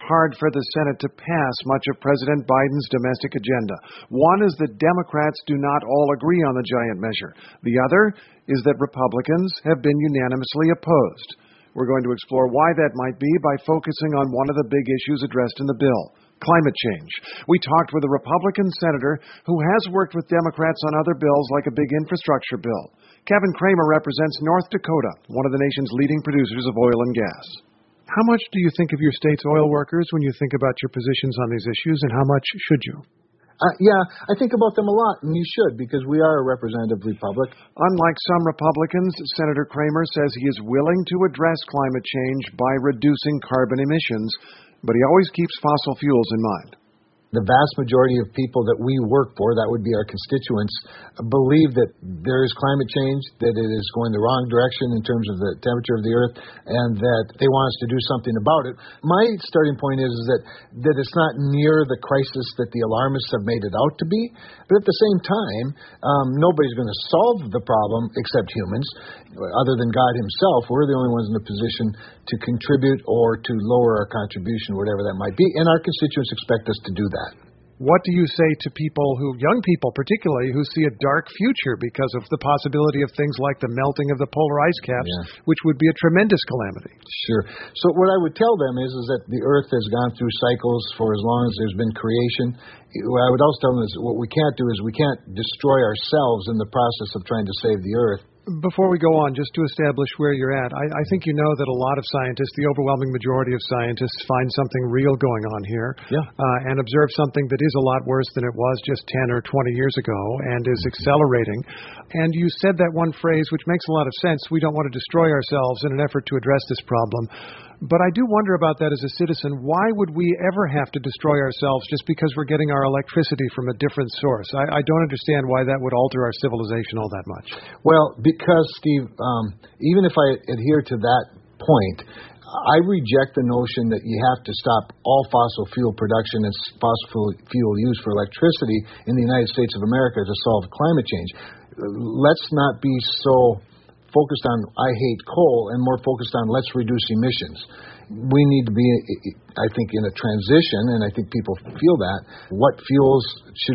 hard for the Senate to pass much of President Biden's domestic agenda. One is that Democrats do not all agree on the giant measure. The other is that Republicans have been unanimously opposed. We're going to explore why that might be by focusing on one of the big issues addressed in the bill: climate change. We talked with a Republican senator who has worked with Democrats on other bills like a big infrastructure bill. Kevin Cramer represents North Dakota, one of the nation's leading producers of oil and gas. How much do you think of your state's oil workers when you think about your positions on these issues, and how much should you? Yeah, I think about them a lot, and you should, because we are a representative republic. Unlike some Republicans, Senator Cramer says he is willing to address climate change by reducing carbon emissions, but he always keeps fossil fuels in mind. The vast majority of people that we work for, that would be our constituents, believe that there is climate change, that it is going the wrong direction in terms of the temperature of the earth, and that they want us to do something about it. My starting point is that it's not near the crisis that the alarmists have made it out to be, but at the same time, nobody's going to solve the problem except humans. Other than God himself, we're the only ones in a position to contribute or to lower our contribution, whatever that might be, and our constituents expect us to do that. What do you say to people young people particularly, who see a dark future because of the possibility of things like the melting of the polar ice caps, which would be a tremendous calamity? Sure. So what I would tell them is that the earth has gone through cycles for as long as there's been creation. What I would also tell them is what we can't do is we can't destroy ourselves in the process of trying to save the earth. Before we go on, just to establish where you're at, I think you know that a lot of scientists, the overwhelming majority of scientists, find something real going on here and observe something that is a lot worse than it was just 10 or 20 years ago and is accelerating. And you said that one phrase, which makes a lot of sense: we don't want to destroy ourselves in an effort to address this problem. But I do wonder about that as a citizen. Why would we ever have to destroy ourselves just because we're getting our electricity from a different source? I don't understand why that would alter our civilization all that much. Well, because, Steve, even if I adhere to that point, I reject the notion that you have to stop all fossil fuel production and fossil fuel use for electricity in the United States of America to solve climate change. Let's not be so focused on I hate coal and more focused on let's reduce emissions. We need to be, I think, in a transition, and I think people feel that. What fuels should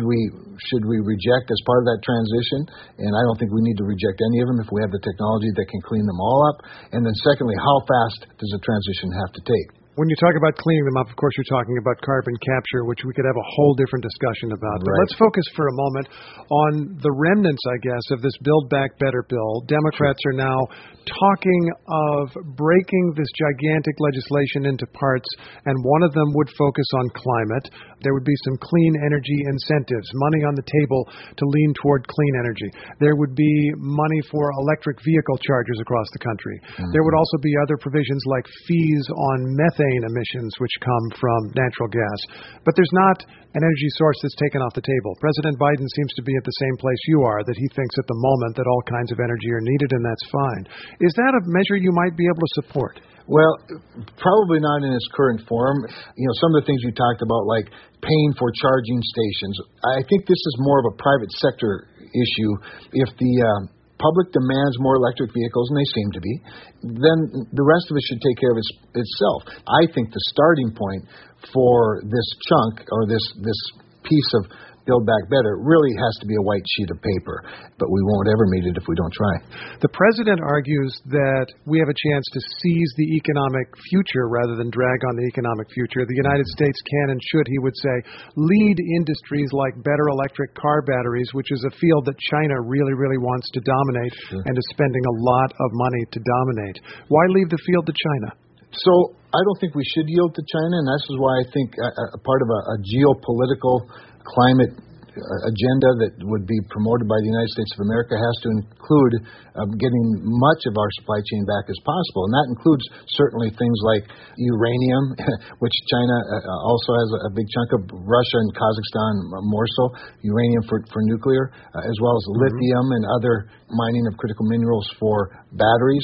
we reject as part of that transition? And I don't think we need to reject any of them if we have the technology that can clean them all up. And then secondly, how fast does the transition have to take? When you talk about cleaning them up, of course, you're talking about carbon capture, which we could have a whole different discussion about. But let's focus for a moment on the remnants, I guess, of this Build Back Better bill. Democrats are now talking of breaking this gigantic legislation into parts, and one of them would focus on climate. There would be some clean energy incentives, money on the table to lean toward clean energy. There would be money for electric vehicle chargers across the country. There would also be other provisions like fees on methane emissions, which come from natural gas. But there's not an energy source that's taken off the table. President Biden seems to be at the same place you are, that he thinks at the moment that all kinds of energy are needed, and that's fine. Is that a measure you might be able to support? Well, probably not in its current form. You know, some of the things you talked about, like paying for charging stations, I think this is more of a private sector issue. If the public demands more electric vehicles, and they seem to be, then the rest of it should take care of itself. I think the starting point for this chunk or this piece of Build Back Better really has to be a white sheet of paper, but we won't ever meet it if we don't try. The president argues that we have a chance to seize the economic future rather than drag on the economic future. The United States can and should, he would say, lead industries like better electric car batteries, which is a field that China really, really wants to dominate and is spending a lot of money to dominate. Why leave the field to China? So I don't think we should yield to China, and this is why I think a part of a geopolitical climate agenda that would be promoted by the United States of America has to include getting much of our supply chain back as possible. And that includes certainly things like uranium, which China also has a big chunk of, Russia and Kazakhstan more so, uranium for nuclear, as well as lithium and other mining of critical minerals for batteries.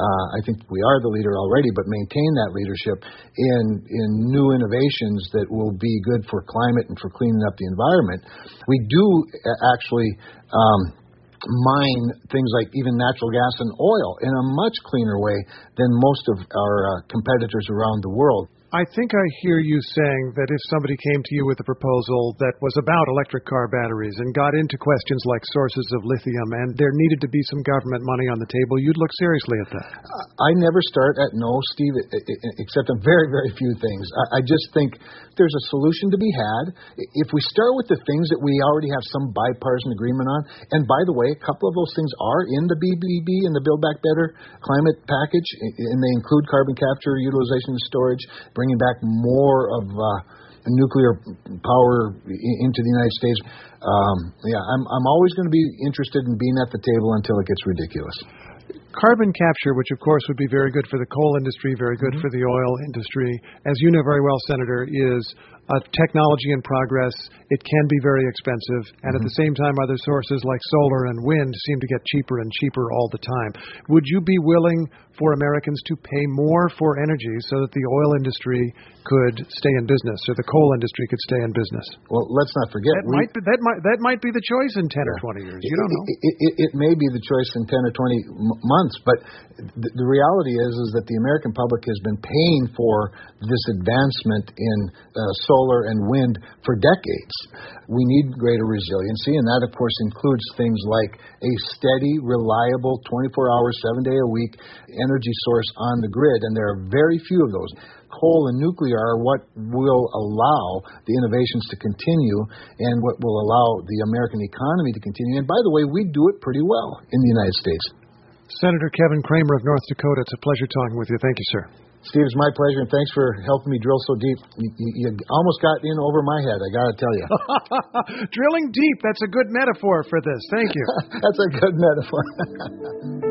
I think we are the leader already, but maintain that leadership in new innovations that will be good for climate and for cleaning up the environment. We do actually mine things like even natural gas and oil in a much cleaner way than most of our competitors around the world. I think I hear you saying that if somebody came to you with a proposal that was about electric car batteries and got into questions like sources of lithium and there needed to be some government money on the table, you'd look seriously at that. I never start at no, Steve, except on very, very few things. I just think there's a solution to be had. If we start with the things that we already have some bipartisan agreement on, and by the way, a couple of those things are in the BBB, in the Build Back Better climate package, and they include carbon capture, utilization, and storage, bringing back more of nuclear power into the United States. I'm always going to be interested in being at the table until it gets ridiculous. Carbon capture, which of course would be very good for the coal industry, very good for the oil industry, as you know very well, Senator, is a technology in progress. It can be very expensive, and at the same time, other sources like solar and wind seem to get cheaper and cheaper all the time. Would you be willing for Americans to pay more for energy so that the oil industry could stay in business, or the coal industry could stay in business? Well, let's not forget that might be the choice in 10 or 20 years. You don't know. It may be the choice in 10 or 20 months, but the reality is that the American public has been paying for this advancement in solar and wind for decades. We need greater resiliency, and that, of course, includes things like a steady, reliable, 24-hour, 7-day-a-week energy source on the grid, and there are very few of those. Coal and nuclear are what will allow the innovations to continue and what will allow the American economy to continue. And by the way, we do it pretty well in the United States. Senator Kevin Cramer of North Dakota, it's a pleasure talking with you. Thank you, sir. Steve, it's my pleasure, and thanks for helping me drill so deep. You almost got in over my head, I got to tell you. Drilling deep, that's a good metaphor for this. Thank you. That's a good metaphor.